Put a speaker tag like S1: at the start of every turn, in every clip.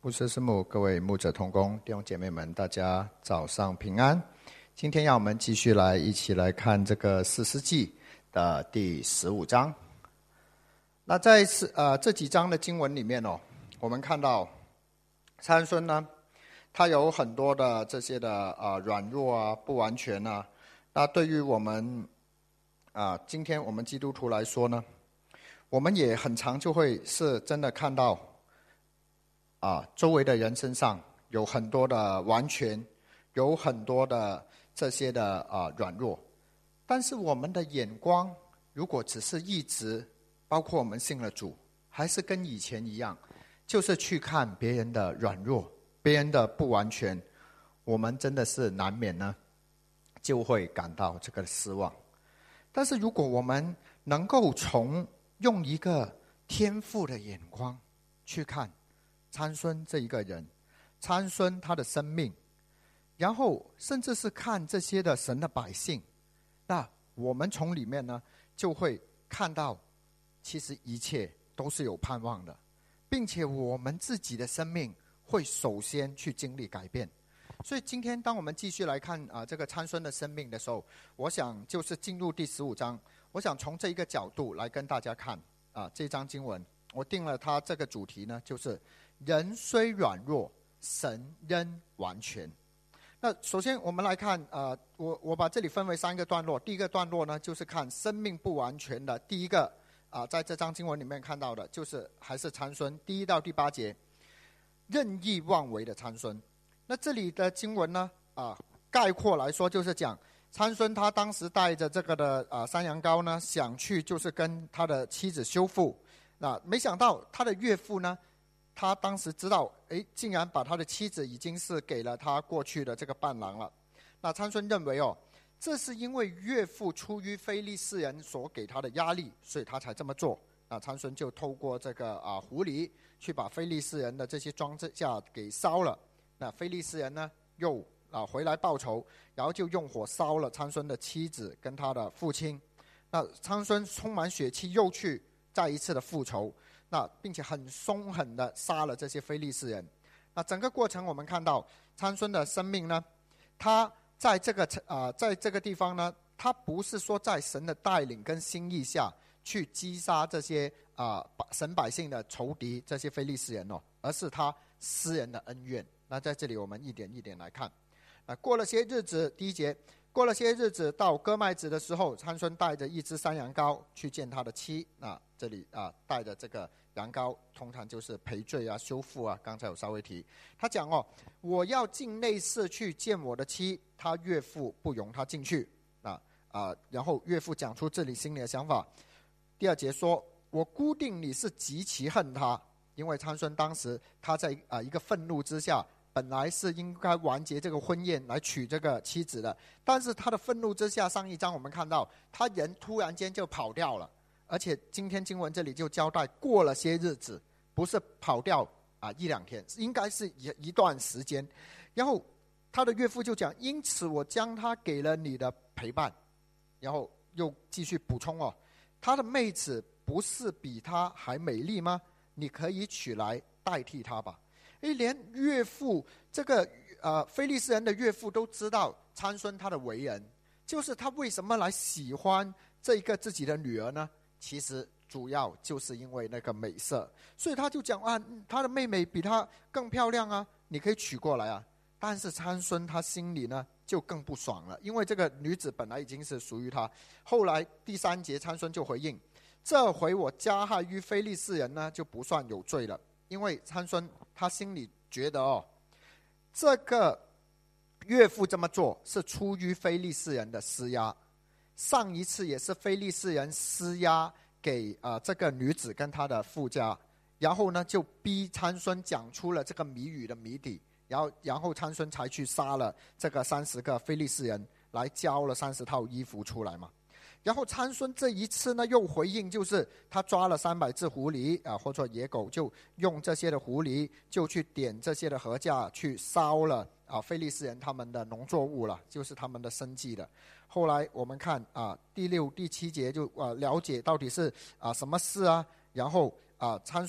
S1: 牧师师母，各位牧者同工，弟兄姐妹们，大家早上平安。今天让我们继续一起来看这个士师记的第15章。那在这几章的经文里面我们看到参孙呢，他有很多的这些的软弱啊、不完全啊。那对于我们今天我们基督徒来说呢，我们也很常就会是真的看到周围的人身上有很多的完全，有很多的这些的软弱，但是我们的眼光如果只是一直，包括我们信了主，还是跟以前一样，就是去看别人的软弱，别人的不完全，我们真的是难免呢就会感到这个失望。但是如果我们能够用一个天父的眼光去看参孙这一个人，参孙他的生命，然后甚至是看这些的神的百姓，那我们从里面呢就会看到其实一切都是有盼望的，并且我们自己的生命会首先去经历改变。所以今天当我们继续来看这个参孙的生命的时候，我想就是进入第15章，我想从这一个角度来跟大家看这章经文。我定了它这个主题呢，就是人虽软弱，神仍完全。那首先我们来看我把这里分为3个段落。第一个段落呢，就是看生命不完全的第一个在这章经文里面看到的，就是还是参孙1到第8节，任意妄为的参孙。那这里的经文呢概括来说就是讲参孙他当时带着这个的山羊羔呢，想去就是跟他的妻子修复。那没想到他的岳父呢，他当时知道竟然把他的妻子已经是给了他过去的这个伴郎了。那参孙认为这是因为岳父出于非利士人所给他的压力，所以他才这么做。那参孙就透过这个狐狸去把非利士人的这些庄稼给烧了。那非利士人呢又回来报仇，然后就用火烧了参孙的妻子跟他的父亲。那参孙充满血气，又去再一次的复仇，那并且很凶狠的杀了这些非利士人。那整个过程我们看到参孙的生命呢，他在这个地方呢，他不是说在神的带领跟心意下去击杀这些神百姓的仇敌，这些非利士人而是他私人的恩怨。那在这里我们一点一点来看。过了些日子，第1节，过了些日子，到割麦子的时候，参孙带着一只山羊羔去见他的妻。那这里带着这个羊羔通常就是赔罪修复刚才有稍微提。他讲我要进内室去见我的妻，他岳父不容他进去。然后岳父讲出这里心里的想法。第2节说，我估定你是极其恨他，因为参孙当时他在一个愤怒之下，本来是应该完结这个婚宴来娶这个妻子的，但是他的愤怒之下，上一章我们看到他人突然间就跑掉了。而且今天经文这里就交代过了些日子，不是跑掉1-2天，应该是一段时间。然后他的岳父就讲，因此我将他给了你的陪伴。然后又继续补充他的妹子不是比他还美丽吗？你可以娶来代替他吧。连岳父这个非利士人的岳父都知道参孙他的为人，就是他为什么来喜欢这个自己的女儿呢？其实主要就是因为那个美色，所以他就讲他的妹妹比他更漂亮你可以娶过来但是参孙他心里呢就更不爽了，因为这个女子本来已经是属于他。后来第3节参孙就回应，这回我加害于非利士人呢就不算有罪了。因为参孙他心里觉得这个岳父这么做是出于非利士人的施压，上一次也是非利士人施压给这个女子跟她的父家，然后呢就逼参孙讲出了这个谜语的谜底，然后参孙才去杀了这个30个非利士人，来交了30套衣服出来嘛。然后参孙这一次呢又回应，就是他抓了300只狐狸或者野狗，就用这些的狐狸就去点这些的禾稼，去烧了非利士人他们的农作物了，就是他们的生计的。后来我们看第6、第7节就了解到底是什么事然后参孙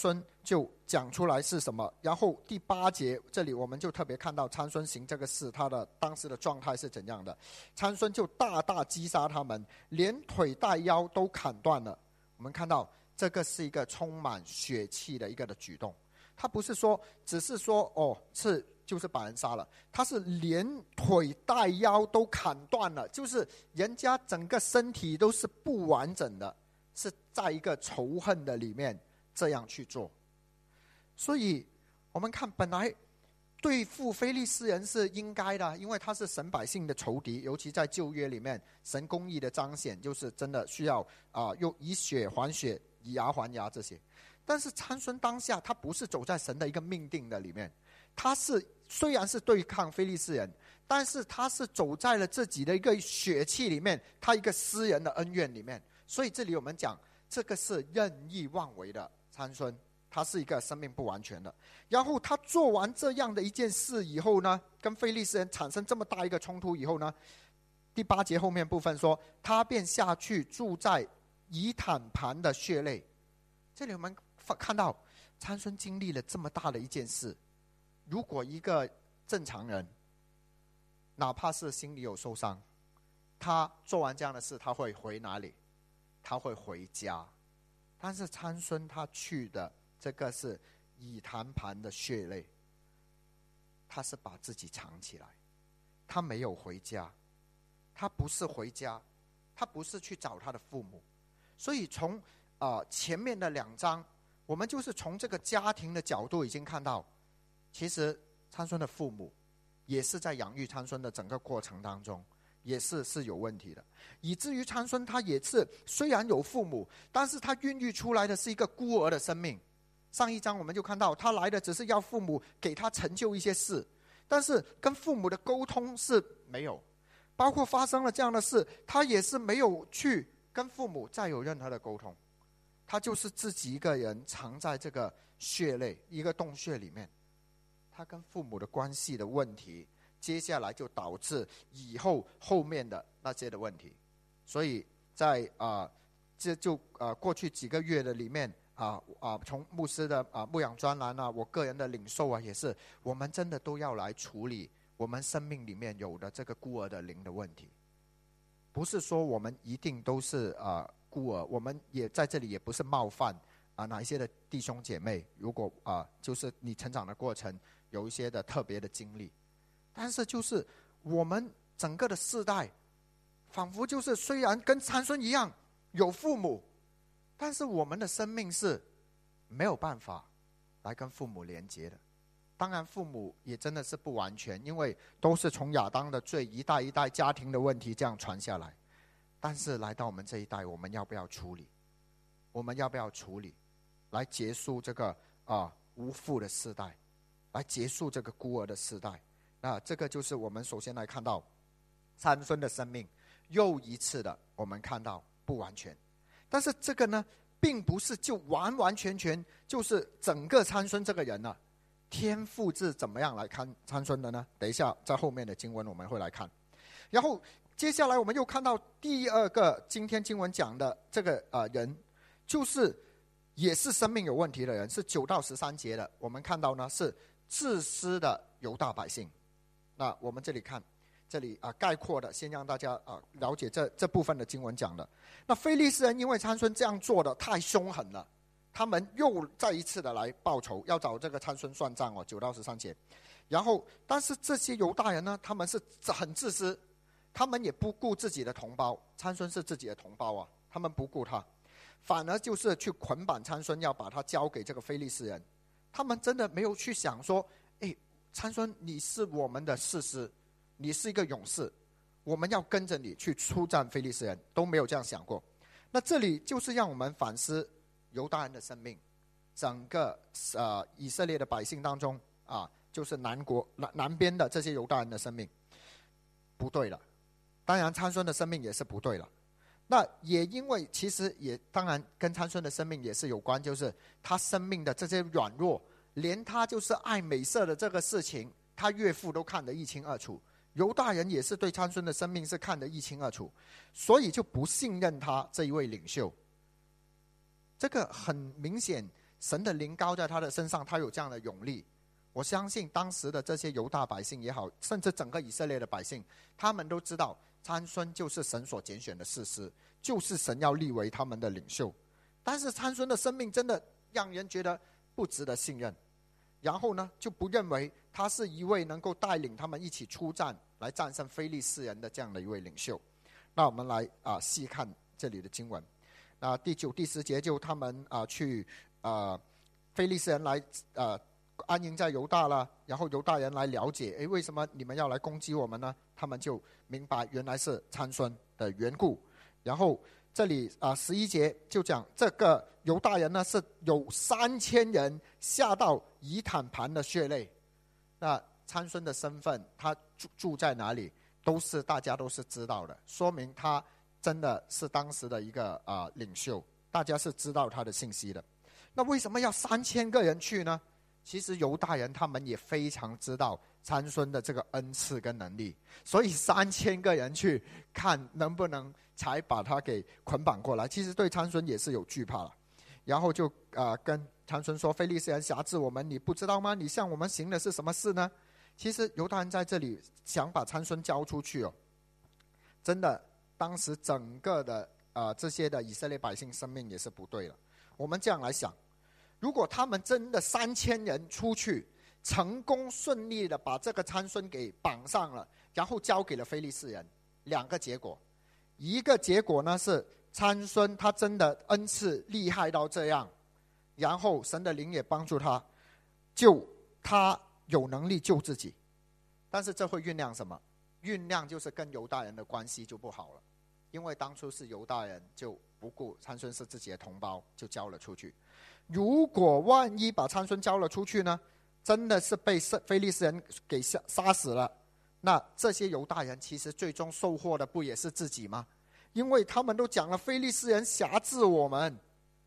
S2: 就讲出来是什么。然后第8节这里我们就特别看到参孙行这个事，他的当时的状态是怎样的。参孙就大大击杀他们，连腿带腰都砍断了。我们看到这个是一个充满血气的一个的举动，他不是说只是说就是把人杀了，他是连腿带腰都砍断了，就是人家整个身体都是不完整的，是在一个仇恨的里面这样去做。所以我们看本来对付非利士人是应该的，因为他是神百姓的仇敌，尤其在旧约里面神公义的彰显就是真的需要用以血还血，以牙还牙这些。但是参孙当下他不是走在神的一个命定的里面，他是虽然是对抗非利士人，但是他是走在了自己的一个血气里面，他一个私人的恩怨里面。所以这里我们讲这个是任意妄为的参孙，他是一个生命不完全的。然后他做完这样的一件事以后呢，跟非利士人产生这么大一个冲突以后呢，第8节后面部分说，他便下去住在以坦盘的穴内。这里我们看到参孙经历了这么大的一件事，如果一个正常人哪怕是心里有受伤，他做完这样的事他会回哪里？他会回家。但是参孙他去的这个是以坛盘的穴内，他是把自己藏起来，他没有回家，他不是回家，他不是去找他的父母。所以从前面的2章我们就是从这个家庭的角度已经看到，其实参孙的父母也是在养育参孙的整个过程当中也是有问题的，以至于参孙他也是虽然有父母，但是他孕育出来的是一个孤儿的生命。上一章我们就看到他来的只是要父母给他成就一些事，但是跟父母的沟通是没有，包括发生了这样的事他也是没有去跟父母再有任何的沟通，他就是自己一个人藏在这个穴内一个洞穴里面，他跟父母的关系的问题接下来就导致以后面的那些的问题。所以在过去几个月的里面从牧师的牧养专栏我个人的领受也是我们真的都要来处理我们生命里面有的这个孤儿的灵的问题。不是说我们一定都是孤儿，我们也在这里也不是冒犯哪一些的弟兄姐妹，如果就是你成长的过程有一些的特别的经历，但是就是我们整个的世代仿佛就是虽然跟参孙一样有父母，但是我们的生命是没有办法来跟父母连接的。当然父母也真的是不完全，因为都是从亚当的罪一代一代家庭的问题这样传下来，但是来到我们这一代，我们要不要处理？我们要不要处理来结束这个无父的世代，来结束这个孤儿的世代？那这个就是我们首先来看到参孙的生命又一次的我们看到不完全。但是这个呢并不是就完完全全就是整个参孙这个人了。天父是怎么样来看参孙的呢？等一下在后面的经文我们会来看。然后接下来我们又看到第2个今天经文讲的这个人，就是也是生命有问题的人，是9到13节的。我们看到呢是自私的犹大百姓。那我们这里看，这里概括的先让大家了解这部分的经文讲的。那非利士人因为参孙这样做的太凶狠了，他们又再一次的来报仇，要找这个参孙算账9到13节。然后但是这些犹大人呢，他们是很自私，他们也不顾自己的同胞，参孙是自己的同胞他们不顾他，反而就是去捆绑参孙，要把他交给这个非利士人。他们真的没有去想说参孙你是我们的士师，你是一个勇士，我们要跟着你去出战非利士人，都没有这样想过。那这里就是让我们反思犹大人的生命，整个以色列的百姓当中就是南边的这些犹大人的生命不对了。当然参孙的生命也是不对了。那也因为其实也当然跟参孙的生命也是有关，就是他生命的这些软弱，连他就是爱美色的这个事情他岳父都看得一清二楚，犹大人也是对参孙的生命是看得一清二楚，所以就不信任他这一位领袖。这个很明显神的灵高在他的身上，他有这样的勇力。我相信当时的这些犹大百姓也好，甚至整个以色列的百姓，他们都知道参孙就是神所拣选的士师，就是神要立为他们的领袖。但是参孙的生命真的让人觉得不值得信任，然后呢，就不认为他是一位能够带领他们一起出战来战胜非利士人的这样的一位领袖。那我们来细看这里的经文。第9、第10节就他们去非利士人来安营在犹大了，然后犹大人来了解，为什么你们要来攻击我们呢？他们就明白原来是参孙的缘故。然后这里11节就讲这个犹大人呢是有3000人下到以坦盘的血泪。那参孙的身份，他住在哪里，大家都是知道的，说明他真的是当时的一个领袖，大家是知道他的信息的。那为什么要3000个人去呢？其实犹大人他们也非常知道参孙的这个恩赐跟能力，所以3000个人去看能不能才把他给捆绑过来。其实对参孙也是有惧怕了，然后就跟参孙说，非利士人辖制我们，你不知道吗？你向我们行的是什么事呢？其实犹大人在这里想把参孙交出去真的当时整个的这些的以色列百姓生命也是不对了。我们这样来想，如果他们真的3000人出去，成功顺利的把这个参孙给绑上了，然后交给了非利士人，2个结果。一个结果呢是参孙他真的恩赐厉害到这样，然后神的灵也帮助他，他有能力救自己。但是这会酝酿什么？酝酿就是跟犹大人的关系就不好了，因为当初是犹大人就不顾参孙是自己的同胞，就交了出去。如果万一把参孙交了出去呢，真的是被非利士人给杀死了，那这些犹大人其实最终受祸的不也是自己吗？因为他们都讲了，非利士人辖制我们。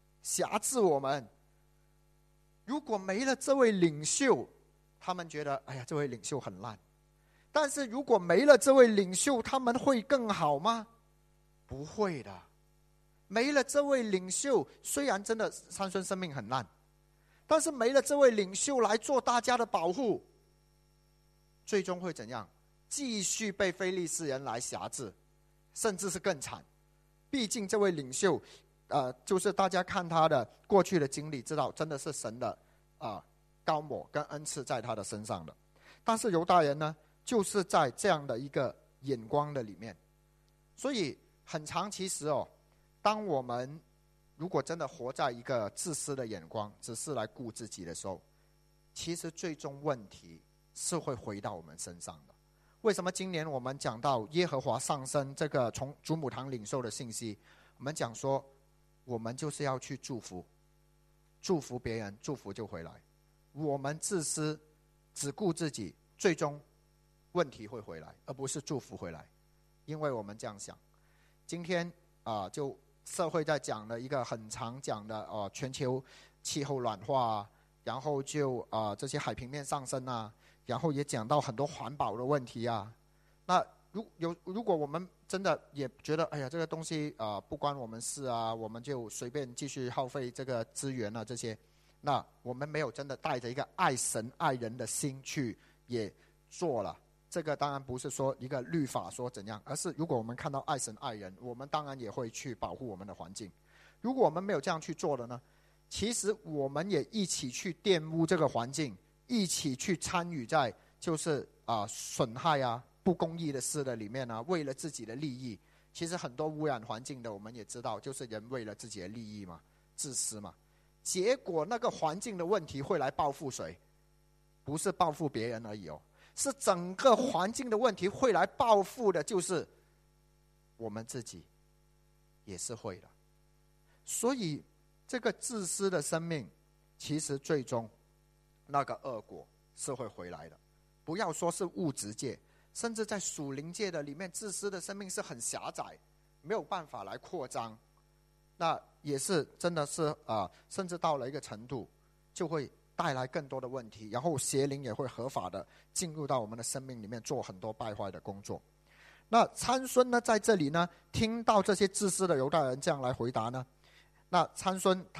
S2: 如果没了这位领袖，他们觉得哎呀，这位领袖很烂。但是如果没了这位领袖，他们会更好吗？不会的。没了这位领袖，虽然真的参孙生命很烂，但是没了这位领袖来做大家的保护，最终会怎样？继续被非利士人来辖制，甚至是更惨。毕竟这位领袖就是大家看他的过去的经历，知道真的是神的膏抹跟恩赐在他的身上的。但是犹大人呢，就是在这样的一个眼光的里面，所以很长其实当我们如果真的活在一个自私的眼光，只是来顾自己的时候，其实最终问题是会回到我们身上的。为什么今年我们讲到耶和华上升这个从主母堂领受的信息，我们讲说我们就是要去祝福别人，祝福就回来。我们自私只顾自己，最终问题会回来，而不是祝福回来。因为我们这样想，今天就社会在讲的一个很常讲的全球气候暖化然后就这些海平面上升然后也讲到很多环保的问题那如果我们真的也觉得哎呀这个东西不关我们事我们就随便继续耗费这个资源这些，那我们没有真的带着一个爱神爱人的心去也做了。这个当然不是说一个律法说怎样，而是如果我们看到爱神爱人，我们当然也会去保护我们的环境。如果我们没有这样去做的呢，其实我们也一起去玷污这个环境，一起去参与在就是损害不公义的事的里面为了自己的利益。其实很多污染环境的我们也知道，就是人为了自己的利益嘛，自私嘛，结果那个环境的问题会来报复谁？不是报复别人而已是整个环境的问题会来报复的，就是我们自己也是会的。所以这个自私的生命，其实最终那个恶果是会回来的。不要说是物质界，甚至在属灵界的里面，自私的生命是很狭窄，没有办法来扩张。那也是真的是甚至到了一个程度，就会带来更多的问题，然后邪灵也会合法的进入到我们的生命里面，做很多败坏的工作。那参孙呢，在这里呢，听到这些自私的犹大人这样来回答呢，那参孙他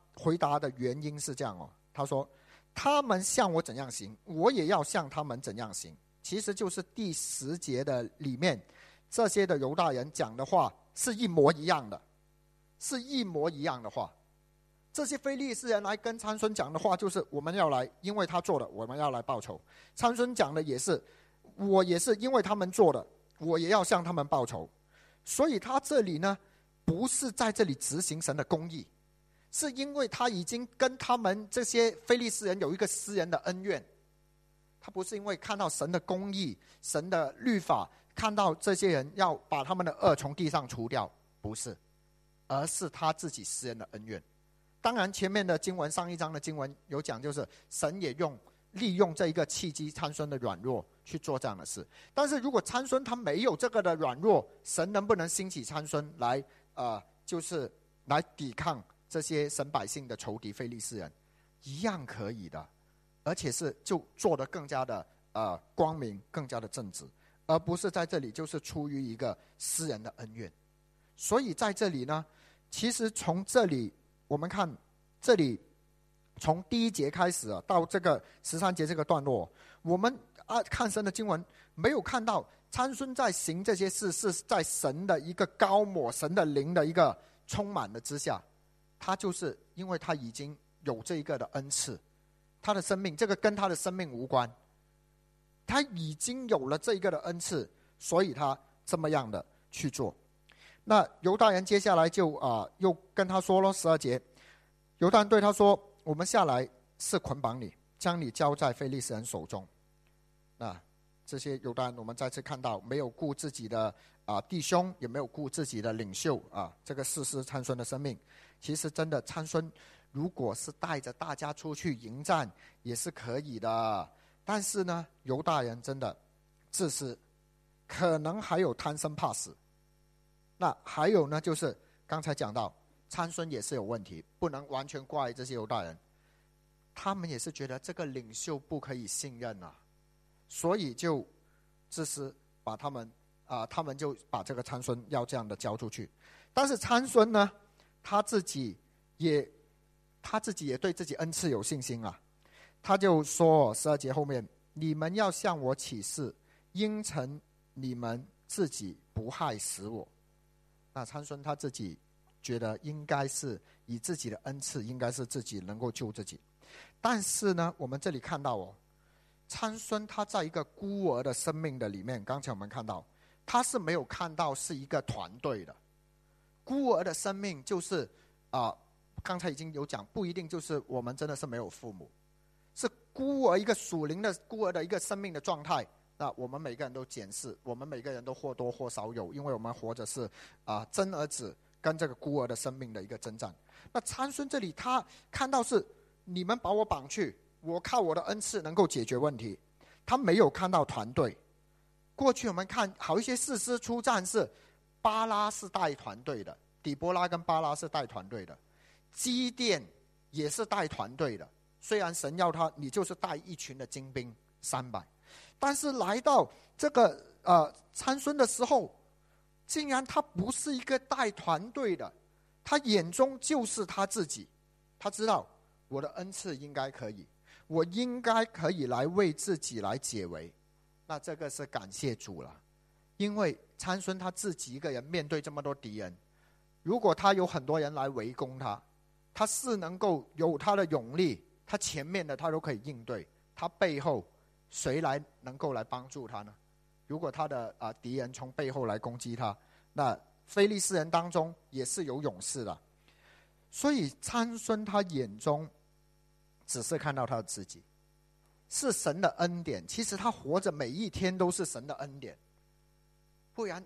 S2: 回答的原因是这样哦，他说他们向我怎样行，我也要向他们怎样行。其实就是第10节的里面，这些的犹大人讲的话是一模一样的，是一模一样的话。这些非利士人来跟参孙讲的话就是我们要来，因为他做的我们要来报仇。参孙讲的也是，我也是因为他们做的，我也要向他们报仇。所以他这里呢不是在这里执行神的公义，是因为他已经跟他们这些非利士人有一个私人的恩怨。他不是因为看到神的公义、神的律法，看到这些人要把他们的恶从地上除掉，不是，而是他自己私人的恩怨。当然前面的经文，上一章的经文有讲，就是神也利用这一个契机，参孙的软弱去做这样的事。但是如果参孙他没有这个的软弱，神能不能兴起参孙来就是来抵抗这些神百姓的仇敌非利士人？一样可以的，而且是就做得更加的光明，更加的正直，而不是在这里就是出于一个私人的恩怨。所以在这里呢，其实从这里我们看，这里从第1节开始到这个13节这个段落，我们看神的经文没有看到参孙在行这些事是在神的一个高抹，神的灵的一个充满的之下，他就是因为他已经有这一个的恩赐，他的生命这个跟他的生命无关，他已经有了这一个的恩赐，所以他这么样的去做。那犹大人接下来就又跟他说了12节，犹大人对他说，我们下来是捆绑你，将你交在非利士人手中。那这些犹大人我们再次看到没有顾自己的弟兄，也没有顾自己的领袖这个士师参孙的生命。其实真的参孙如果是带着大家出去迎战也是可以的，但是呢犹大人真的自私，可能还有贪生怕死。那还有呢，就是刚才讲到参孙也是有问题，不能完全怪这些犹大人，他们也是觉得这个领袖不可以信任所以就自私，把他们就把这个参孙要这样的交出去。但是参孙呢，他自己也对自己恩赐有信心他就说12节后面，你们要向我起誓，应承你们自己不害死我。那参孙他自己觉得应该是以自己的恩赐，应该是自己能够救自己。但是呢我们这里看到参孙他在一个孤儿的生命的里面，刚才我们看到他是没有看到是一个团队的。孤儿的生命就是刚才已经有讲，不一定就是我们真的是没有父母，是孤儿，一个属灵的孤儿的一个生命的状态。那我们每个人都检视，我们每个人都或多或少有，因为我们活着是真儿子跟这个孤儿的生命的一个征战。那参孙这里他看到是你们把我绑去，我靠我的恩赐能够解决问题，他没有看到团队。过去我们看好一些士师出战是巴拉是带团队的，底波拉跟巴拉是带团队的，基甸也是带团队的，虽然神要他你就是带一群的精兵300，但是来到这个参孙的时候，竟然他不是一个带团队的，他眼中就是他自己。他知道我的恩赐应该可以，我应该可以来为自己来解围。那这个是感谢主了，因为参孙他自己一个人面对这么多敌人，如果他有很多人来围攻他，他是能够有他的勇力，他前面的他都可以应对，他背后谁能够来帮助他呢？如果他的敌人从背后来攻击他，那非利士人当中也是有勇士的。所以参孙他眼中只是看到他自己，是神的恩典。其实他活着每一天都是神的恩典，不然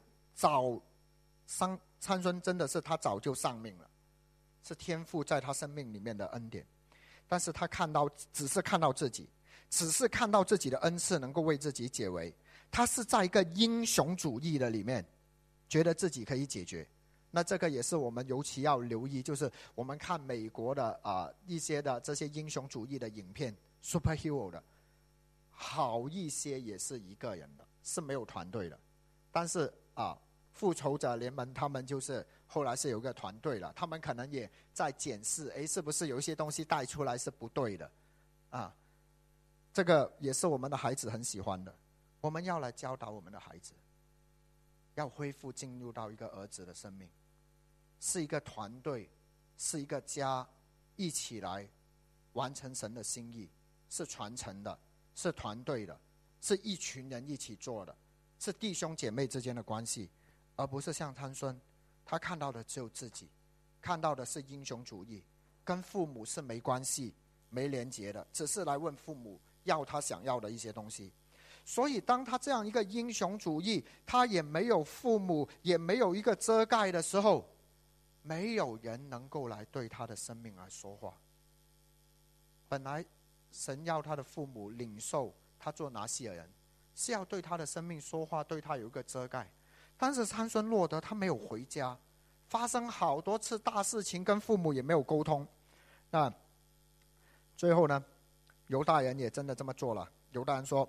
S2: 参孙真的是他早就丧命了，是天父在他生命里面的恩典。但是他只是看到自己，只是看到自己的恩赐能够为自己解围，他是在一个英雄主义的里面觉得自己可以解决。那这个也是我们尤其要留意，就是我们看美国的一些的这些英雄主义的影片 superhero 的，好一些也是一个人的，是没有团队的。但是复仇者联盟他们就是后来是有一个团队了，他们可能也在检视，是不是有一些东西带出来是不对的啊？这个也是我们的孩子很喜欢的。我们要来教导我们的孩子，要恢复进入到一个儿子的生命，是一个团队，是一个家，一起来完成神的心意，是传承的，是团队的，是一群人一起做的，是弟兄姐妹之间的关系，而不是像参孙，他看到的只有自己，看到的是英雄主义，跟父母是没关系没连结的，只是来问父母要他想要的一些东西。所以当他这样一个英雄主义，他也没有父母，也没有一个遮盖的时候，没有人能够来对他的生命来说话。本来神要他的父母领受他做拿西尔人，是要对他的生命说话，对他有一个遮盖。但是参孙落得他没有回家，发生好多次大事情，跟父母也没有沟通。那最后呢，犹大人也真的这么做了。犹大人说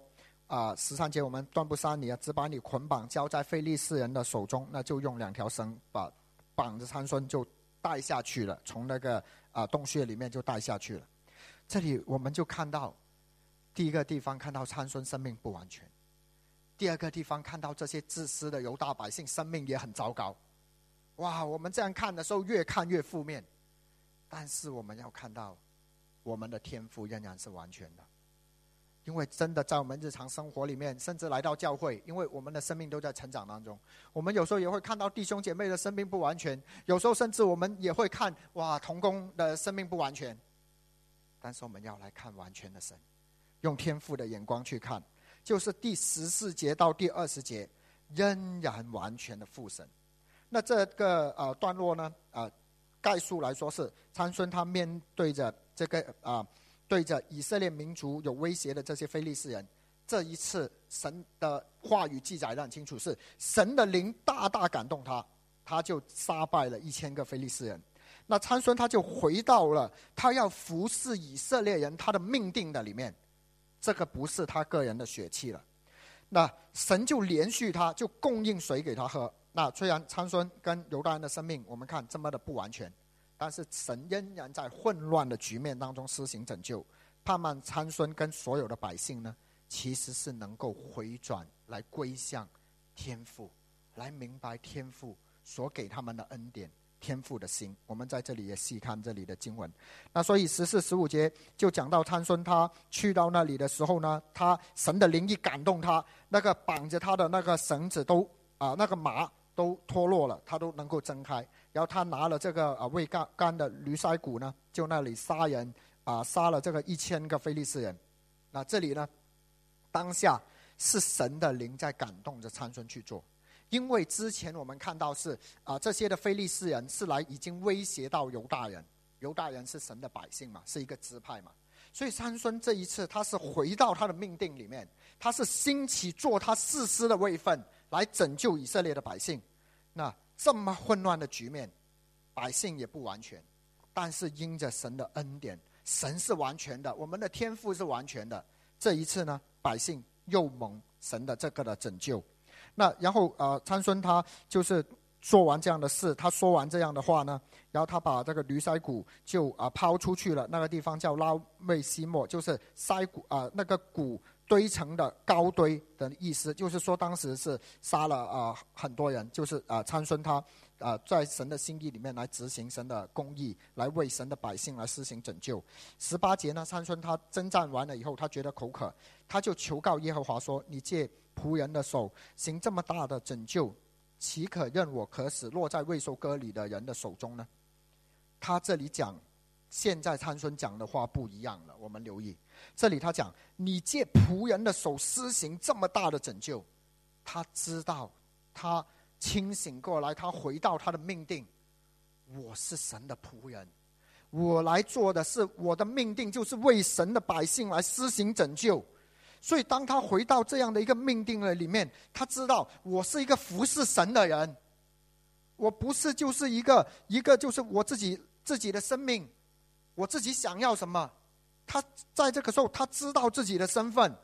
S2: 13节，我们断不杀你，只把你捆绑交在非利士人的手中，那就用2条绳把绑着参孙就带下去了，从那个洞穴里面就带下去了。这里我们就看到第一个地方，看到参孙生命不完全；第二个地方看到这些自私的犹大百姓生命也很糟糕。哇，我们这样看的时候越看越负面，但是我们要看到我们的天赋仍然是完全的。因为真的在我们日常生活里面，甚至来到教会，因为我们的生命都在成长当中，我们有时候也会看到弟兄姐妹的生命不完全，有时候甚至我们也会看同工的生命不完全，但是我们要来看完全的神，用天父的眼光去看，就是第14节到第20节仍然完全的父神。那这个段落呢，概述来说是参孙他面对着这个对着以色列民族有威胁的这些非利士人，这一次神的话语记载得很清楚，是神的灵大大感动他，他就杀败了1000个非利士人。那参孙他就回到了他要服侍以色列人他的命定的里面，这个不是他个人的血气了。那神就连续他，就供应水给他喝。那虽然参孙跟犹大人的生命我们看这么的不完全，但是神仍然在混乱的局面当中施行拯救，盼望参孙跟所有的百姓呢，其实是能够回转来归向天父，来明白天父所给他们的恩典，天父的心。我们在这里也细看这里的经文。那所以14、15节就讲到参孙他去到那里的时候呢，他神的灵一感动他，那个绑着他的那个绳子都那个麻都脱落了，他都能够挣开。然后他拿了这个未干的驴腮骨呢，就那里杀人杀了这个1000个非利士人。那这里呢，当下是神的灵在感动着参孙去做，因为之前我们看到是这些的非利士人是来已经威胁到犹大人，犹大人是神的百姓嘛，是一个支派嘛，所以参孙这一次他是回到他的命定里面，他是兴起做他士师的位分来拯救以色列的百姓。那这么混乱的局面，百姓也不完全，但是因着神的恩典，神是完全的，我们的天父是完全的。这一次呢，百姓又蒙神的这个的拯救。那然后参孙他就是做完这样的事，他说完这样的话呢，然后他把这个驴腮骨就抛出去了，那个地方叫拉卫西莫，就是腮骨那个骨堆成的高堆的意思，就是说当时是杀了很多人，就是参孙他在神的心意里面来执行神的公义，来为神的百姓来施行拯救。18节呢，参孙他征战完了以后，他觉得口渴，他就求告耶和华说，你借仆人的手行这么大的拯救，岂可任我可使落在未受割礼的人的手中呢？他这里讲，现在参孙讲的话不一样了，我们留意这里他讲，你借仆人的手施行这么大的拯救，他知道，他清醒过来，他回到他的命定，我是神的仆人，我来做的是我的命定，就是为神的百姓来施行拯救。所以当他回到这样的一个命定的里面，他知道我是一个服侍神的人，我不是就是一个就是我自己的生命，我自己想要什么。他在这个时候他知道自己的身份，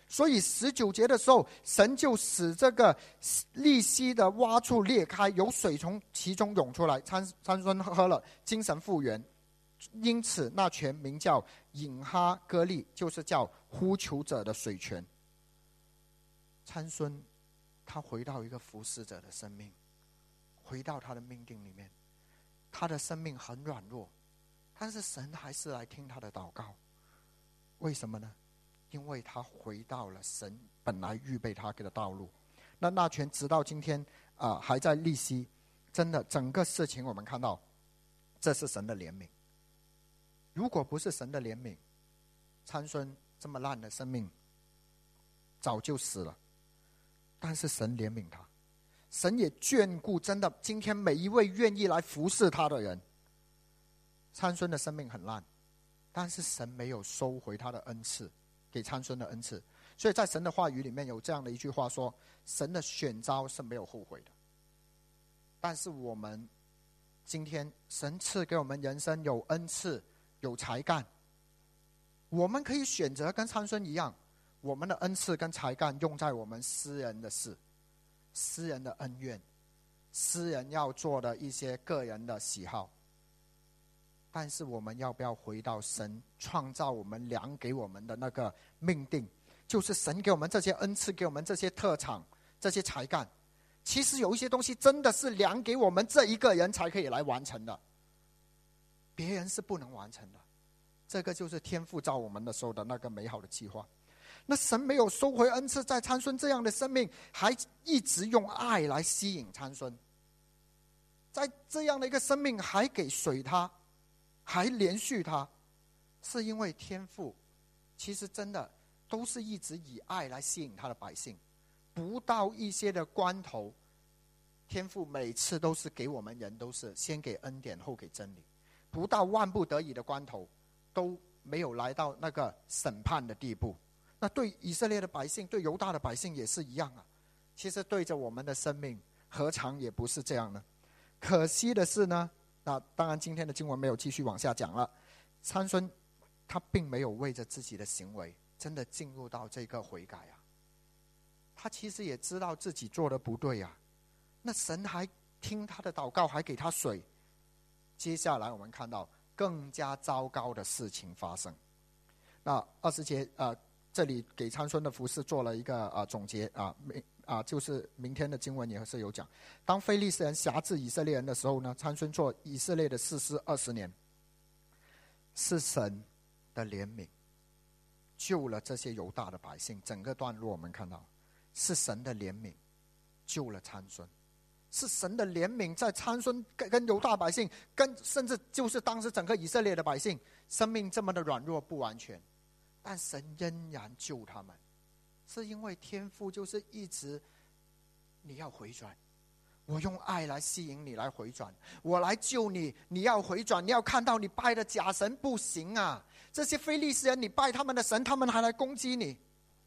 S2: 所以19节的时候，神就使这个利希的洼处裂开，有水从其中涌出来。参孙喝了，精神复原，因此那泉名叫隐哈歌利，就是叫呼求者的水泉。参孙他回到一个服侍者的生命，回到他的命定里面，他的生命很软弱，但是神还是来听他的祷告。为什么呢？因为他回到了神本来预备他的道路。那泉直到今天还在利希。真的整个事情我们看到，这是神的怜悯。如果不是神的怜悯，参孙这么烂的生命早就死了。但是神怜悯他，神也眷顾真的今天每一位愿意来服侍他的人。参孙的生命很烂，但是神没有收回他的恩赐，给参孙的恩赐。所以在神的话语里面有这样的一句话说，神的选召是没有后悔的。但是我们今天神赐给我们人生有恩赐有才干，我们可以选择跟参孙一样，我们的恩赐跟才干用在我们私人的事、私人的恩怨、私人要做的一些个人的喜好。但是我们要不要回到神创造我们量给我们的那个命定，就是神给我们这些恩赐，给我们这些特长，这些才干。其实有一些东西真的是量给我们这一个人才可以来完成的，别人是不能完成的。这个就是天父造我们的时候的那个美好的计划。那神没有收回恩赐，在参孙这样的生命还一直用爱来吸引参孙，在这样的一个生命还给水他，还连续他，是因为天父其实真的都是一直以爱来吸引他的百姓。不到一些的关头，天父每次都是给我们人都是先给恩典后给真理。不到万不得已的关头，都没有来到那个审判的地步。那对以色列的百姓，对犹大的百姓也是一样啊。其实对着我们的生命，何尝也不是这样呢？可惜的是呢，那当然今天的经文没有继续往下讲了。参孙他并没有为着自己的行为真的进入到这个悔改啊。他其实也知道自己做的不对啊。那神还听他的祷告，还给他水。接下来我们看到更加糟糕的事情发生。那20节这里给参孙的服事做了一个总结就是明天的经文也是有讲，当非利士人辖制以色列人的时候呢，参孙做以色列的士师20年，是神的怜悯救了这些犹大的百姓。整个段落我们看到是神的怜悯救了参孙，是神的怜悯在参孙跟犹大百姓，甚至就是当时整个以色列的百姓生命这么的软弱不完全，但神仍然救他们，是因为天父就是一直你要回转，我用爱来吸引你来回转，我来救你，你要回转，你要看到你拜的假神不行啊，这些非利士人你拜他们的神，他们还来攻击你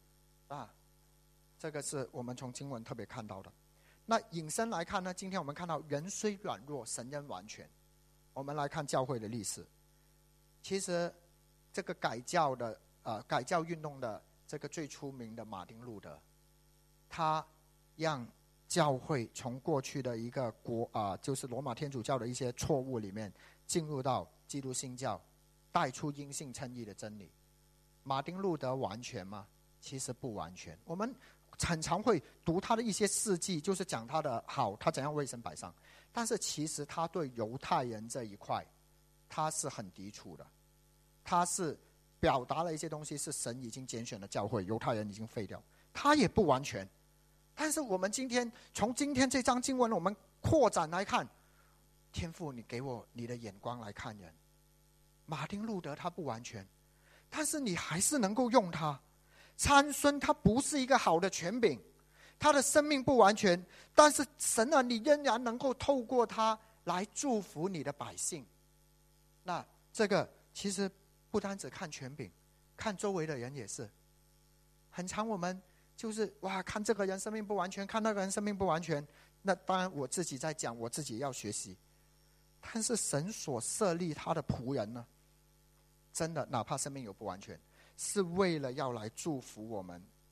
S2: 这个是我们从经文特别看到的。那引申来看呢，今天我们看到人虽软弱，神仍完全。我们来看教会的历史，其实这个改教运动的这个最出名的马丁路德，他让教会从过去的一个就是罗马天主教的一些错误里面，进入到基督新教，带出因信称义的真理。马丁路德完全吗？其实不完全。我们很常会读他的一些事迹，就是讲他的好，他怎样为神摆上。但是其实他对犹太人这一块，他是很抵触的。他是表达了一些东西，是神已经拣选的教会，犹太人已经废掉，他也不完全。但是我们从今天这章经文，我们扩展来看，天父，你给我你的眼光来看人。马丁路德他不完全，但是你还是能够用他。参孙他不是一个好的权柄，他的生命不完全，但是神啊，你仍然能够透过他来祝福你的百姓。那这个其实不单只看权柄，看周围的人也是。很常我们就是看这个人生命不完全，看那个人生命不完全。那当然我自己在讲，我自己要学习。但是神所设立他的仆人呢，真的哪怕生命有不完全，是为了要来祝福我们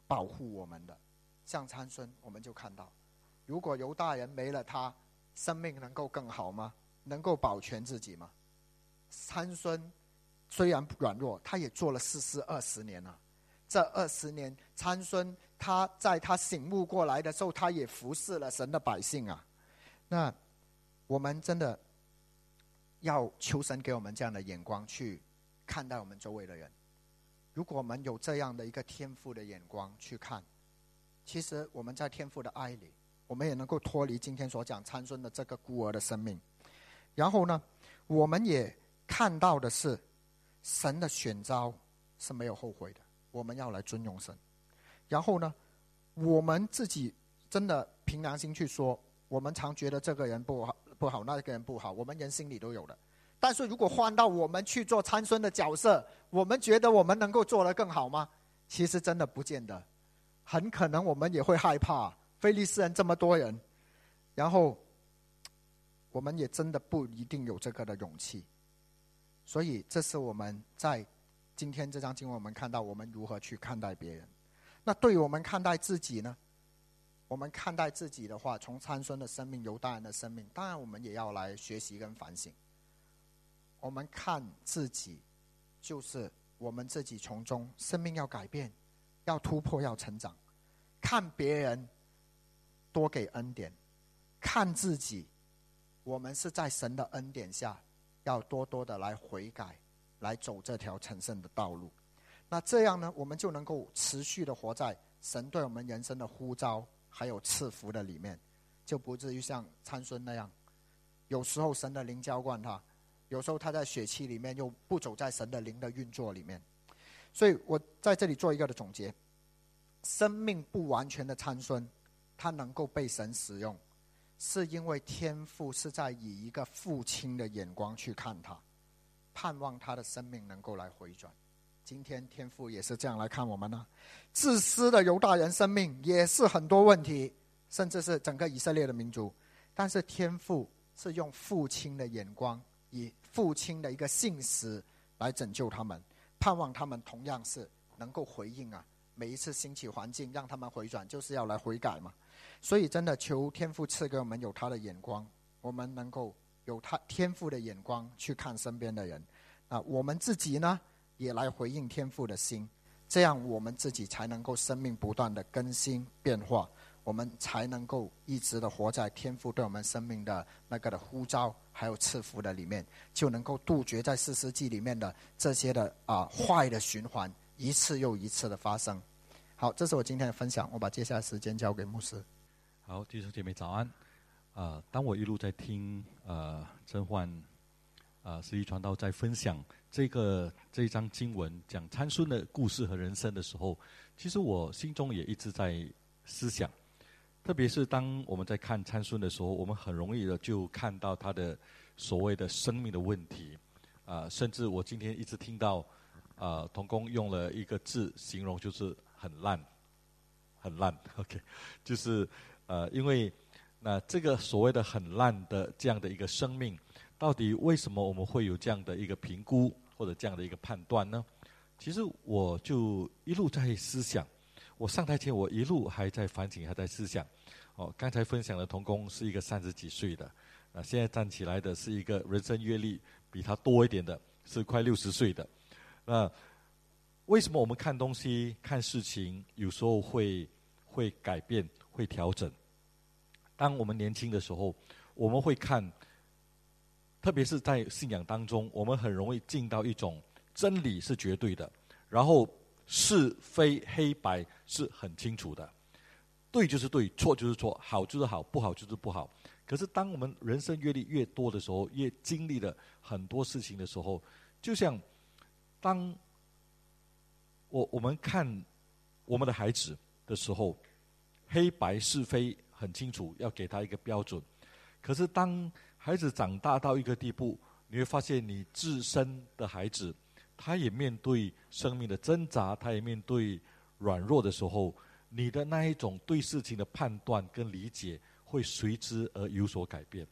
S2: 保护我们的。像参孙，我们就看到，如果犹大人没了他，生命能够更好吗？能够保全自己吗？参孙虽然软弱，他也做了士师20年了。这20年，参孙他在他醒悟过来的时候，他也服侍了神的百姓啊。那我们真的要求神给我们这样的眼光去看待我们周围的人。如果我们有这样的一个天父的眼光去看，其实我们在天父的爱里，我们也能够脱离今天所讲参孙的这个孤儿的生命。然后呢，我们也看到的是神的选召是没有后悔的，我们要来尊重神。然后呢，我们自己真的凭良心去说，我们常觉得这个人不好，那个人不好，我们人心里都有的。但是如果换到我们去做参孙的角色，我们觉得我们能够做得更好吗？其实真的不见得，很可能我们也会害怕，非利士人这么多人，然后我们也真的不一定有这个的勇气。所以这是我们在今天这章经文我们看到我们如何去看待别人。那对于我们看待自己呢？我们看待自己的话，从参孙的生命、犹大人的生命，当然我们也要来学习跟反省。我们看自己，就是我们自己从中生命要改变，要突破，要成长。看别人，多给恩典；看自己，我们是在神的恩典下，要多多的来悔改，来走这条成圣的道路。那这样呢，我们就能够持续的活在神对我们人生的呼召还有赐福的里面，就不至于像参孙那样，有时候神的灵浇灌他，有时候他在血气里面又不走在神的灵的运作里面。所以我在这里做一个的总结，生命不完全的参孙，他能够被神使用，是因为天父是在以一个父亲的眼光去看他，盼望他的生命能够来回转。今天天父也是这样来看我们呢。自私的犹大人生命也是很多问题，甚至是整个以色列的民族，但是天父是用父亲的眼光，以父亲的一个信实来拯救他们，盼望他们同样是能够回应啊。每一次兴起环境让他们回转，就是要来悔改嘛。所以真的求天父赐给我们有他的眼光，我们能够有他天父的眼光去看身边的人啊，我们自己呢也来回应天父的心，这样我们自己才能够生命不断的更新变化，我们才能够一直的活在天父对我们生命的那个的呼召还有赐福的里面，就能够杜绝在士师记里面的这些的坏的循环一次又一次的发生。好，这是我今天的分享，我把接下来时间交给牧师。
S3: 好，弟兄姐妹早安。当我一路在听甄焕司仪传道在分享这一章经文讲参孙的故事和人生的时候，其实我心中也一直在思想，特别是当我们在看参孙的时候，我们很容易的就看到他的所谓的生命的问题，甚至我今天一直听到同工用了一个字形容，就是很烂，很烂。OK， 就是因为这个所谓的很烂的这样的一个生命，到底为什么我们会有这样的一个评估或者这样的一个判断呢？其实我就一路在思想，我上台前我一路还在反省，还在思想。刚才分享的同工是一个30几岁的，现在站起来的是一个人生阅历比他多一点的，是快60岁的。为什么我们看东西、看事情，有时候会改变、会调整？当我们年轻的时候，我们会看，特别是在信仰当中，我们很容易进到一种真理是绝对的，然后是非黑白是很清楚的，对就是对，错就是错，好就是好，不好就是不好。可是当我们人生阅历越多的时候，越经历了很多事情的时候，就像当我们看我们的孩子的时候，黑白是非很清楚，要给他一个标准。可是当孩子长大到一个地步，你会发现你自身的孩子，他也面对生命的挣扎，他也面对软弱的时候，你的那一种对事情的判断跟理解会随之而有所改变。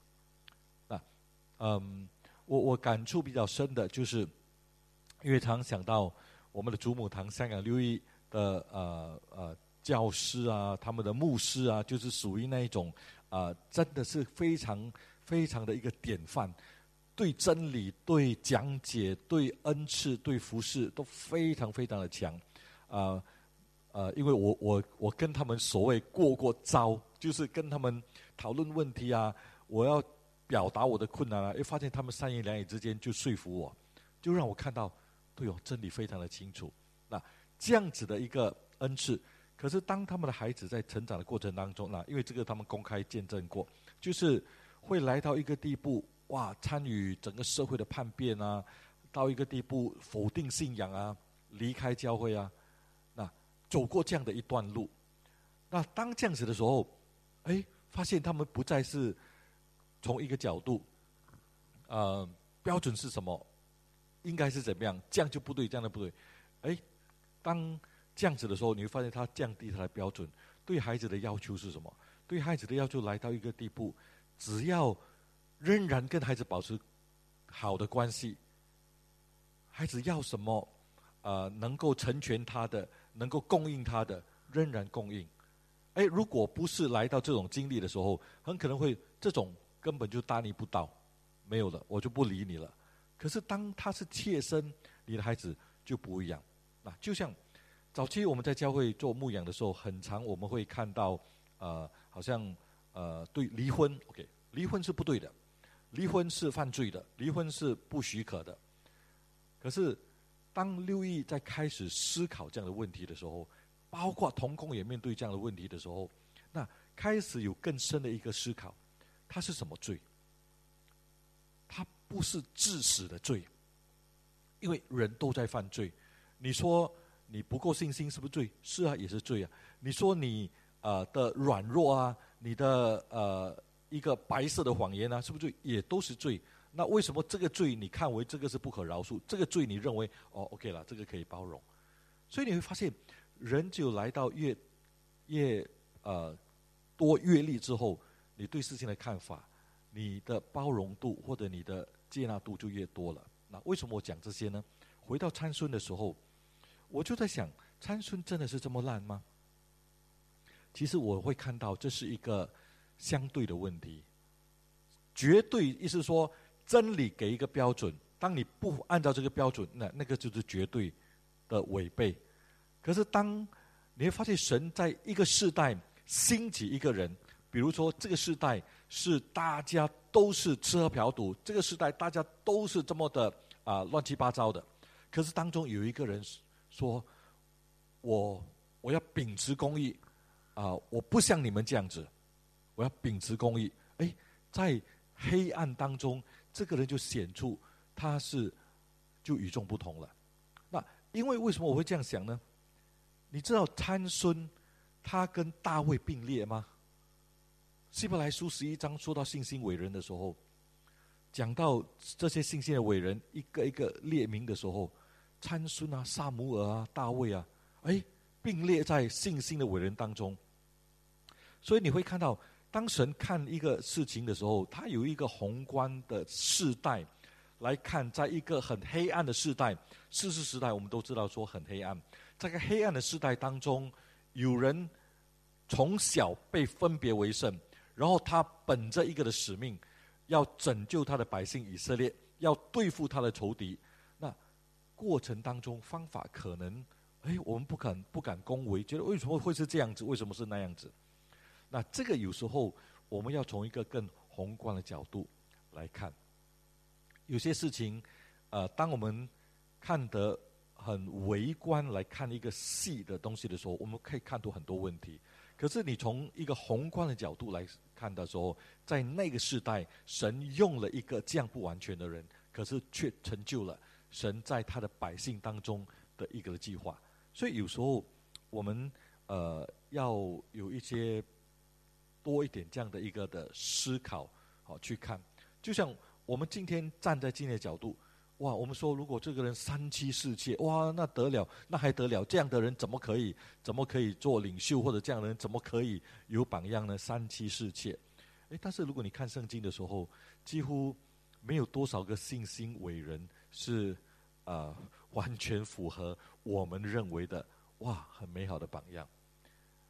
S3: 我感触比较深的就是，因为常想到我们的祖母堂香港6·1的教师啊，他们的牧师啊，就是属于那一种真的是非常非常的一个典范，对真理、对讲解、对恩赐、对服事都非常非常的强。因为我跟他们所谓过招，就是跟他们讨论问题啊，我要表达我的困难啊，发现他们三言两语之间就说服我，就让我看到，对哦，真理非常的清楚。那这样子的一个恩赐，可是当他们的孩子在成长的过程当中，那因为这个他们公开见证过，就是会来到一个地步，哇，参与整个社会的叛变啊，到一个地步否定信仰啊，离开教会啊，那走过这样的一段路，那当这样子的时候，发现他们不再是从一个角度，标准是什么，应该是怎么样，这样就不对，这样的不对，当这样子的时候，你会发现他降低他的标准，对孩子的要求是什么？对孩子的要求来到一个地步，只要仍然跟孩子保持好的关系，孩子要什么，能够成全他的，能够供应他的，仍然供应。如果不是来到这种经历的时候，很可能会这种根本就大逆不道，没有了，我就不理你了。可是当他是切身，你的孩子就不一样。那就像早期我们在教会做牧养的时候，很常我们会看到，好像对离婚 ，OK， 离婚是不对的，离婚是犯罪的，离婚是不许可的。可是当六义在开始思考这样的问题的时候，包括同工也面对这样的问题的时候，那开始有更深的一个思考，它是什么罪？它不是致死的罪，因为人都在犯罪。你说你不够信心是不是罪？是啊，也是罪啊。你说你的软弱啊，你的一个白色的谎言啊，是不是罪？也都是罪。那为什么这个罪你看为这个是不可饶恕，这个罪你认为OK 了，这个可以包容？所以你会发现，人只有来到越多阅历之后，你对事情的看法，你的包容度或者你的接纳度就越多了。那为什么我讲这些呢？回到参孙的时候，我就在想，参孙真的是这么烂吗？其实我会看到这是一个相对的问题。绝对意思说，真理给一个标准，当你不按照这个标准，那个就是绝对的违背。可是当你会发现，神在一个世代兴起一个人，比如说这个世代是大家都是吃喝嫖赌，这个世代大家都是这么的乱七八糟的，可是当中有一个人说，我要秉持公义，我不像你们这样子，我要秉持公义。在黑暗当中，这个人就显出他是就与众不同了。那因为为什么我会这样想呢？你知道参孙他跟大卫并列吗？希伯来书11章说到信心伟人的时候，讲到这些信心的伟人一个一个列名的时候，参孙啊、撒母耳啊、大卫啊，并列在信心的伟人当中。所以你会看到，当神看一个事情的时候，他有一个宏观的世代来看，在一个很黑暗的世代，士师时代我们都知道说很黑暗，在个黑暗的世代当中，有人从小被分别为圣，然后他本着一个的使命，要拯救他的百姓以色列，要对付他的仇敌。那过程当中方法可能我们不敢恭维，觉得为什么会是这样子，为什么是那样子。那这个有时候我们要从一个更宏观的角度来看，有些事情当我们看得很微观来看一个细的东西的时候，我们可以看出很多问题。可是你从一个宏观的角度来看的时候，在那个时代，神用了一个这样不完全的人，可是却成就了神在他的百姓当中的一个计划。所以有时候我们要有一些多一点这样的一个的思考去看。就像我们今天站在今天的角度，哇，我们说如果这个人三妻四妾，哇，那得了，那还得了？这样的人怎么可以做领袖，或者这样的人怎么可以有榜样呢？三妻四妾，但是如果你看圣经的时候，几乎没有多少个信心伟人是完全符合我们认为的很美好的榜样。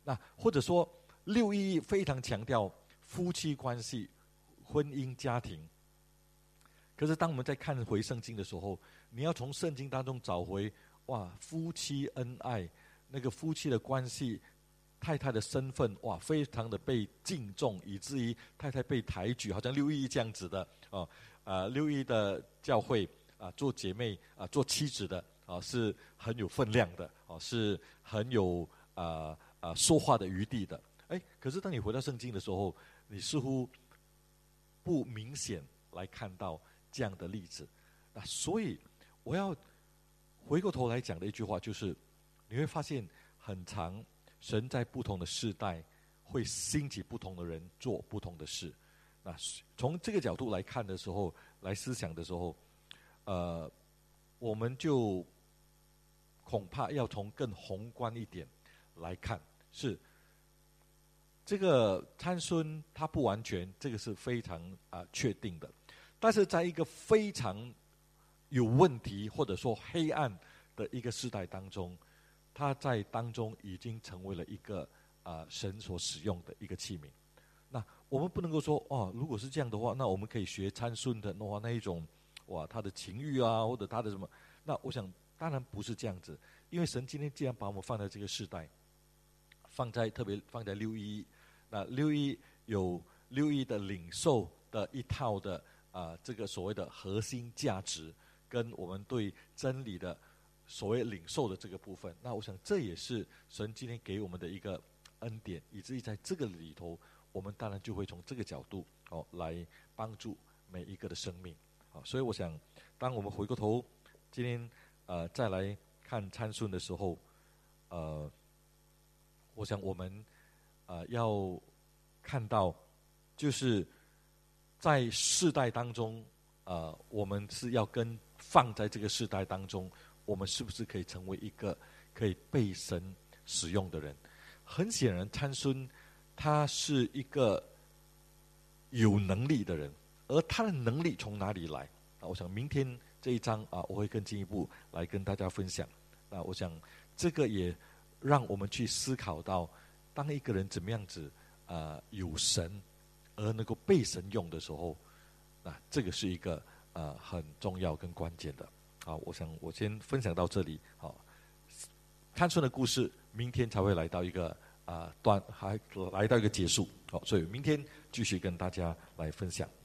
S3: 那或者说611非常强调夫妻关系、婚姻家庭。可是当我们在看回圣经的时候，你要从圣经当中找回夫妻恩爱，那个夫妻的关系，太太的身份非常的被敬重，以至于太太被抬举，好像611这样子的611的教会做姐妹做妻子的是很有分量的是很有说话的余地的。可是当你回到圣经的时候，你似乎不明显来看到这样的例子。所以我要回过头来讲的一句话就是，你会发现很长神在不同的世代会兴起不同的人做不同的事。那从这个角度来看的时候，来思想的时候，我们就恐怕要从更宏观一点来看，是这个参孙他不完全，这个是非常确定的。但是在一个非常有问题或者说黑暗的一个世代当中，他在当中已经成为了一个神所使用的一个器皿。那我们不能够说如果是这样的话，那我们可以学参孙的那一种他的情欲或者他的什么。那我想当然不是这样子，因为神今天既然把我们放在这个世代，特别放在611，那611有611的领受的一套的这个所谓的核心价值，跟我们对真理的所谓领受的这个部分。那我想这也是神今天给我们的一个恩典，以至于在这个里头，我们当然就会从这个角度来帮助每一个的生命。所以我想当我们回过头今天再来看参孙的时候，我想我们要看到，就是在世代当中我们是要放在这个世代当中，我们是不是可以成为一个可以被神使用的人。很显然参孙他是一个有能力的人，而他的能力从哪里来？我想明天这一章我会更进一步来跟大家分享。那我想这个也让我们去思考到，当一个人怎么样子有神而能够被神用的时候，那这个是一个很重要跟关键的。好，我想我先分享到这里。好，参孙的故事明天才会来到一个来到一个结束。好，所以明天继续跟大家来分享。